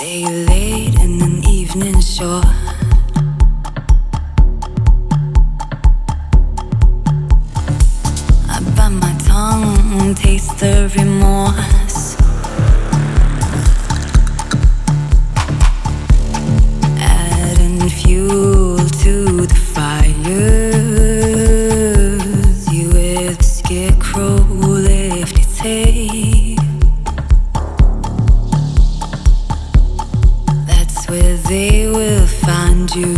Stay late in an evening shore. I bite my tongue, taste the remorse. Adding fuel to the fire. You with the scarecrow lift your tail. That's where they will find you.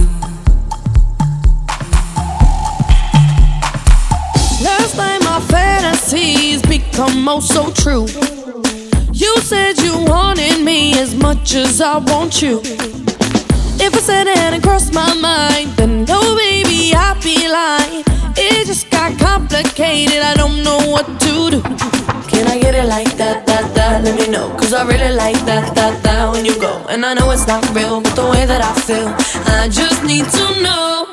Last night my fantasies become oh so true. You said you wanted me as much as I want you. If I said it hadn't crossed my mind, then no baby I'd be lying. It just got complicated, I don't know what to do. Can I get it like that, that, that? Let me know, cause I really like that, that, that when you go. And I know it's not real, but the way that I feel, I just need to know.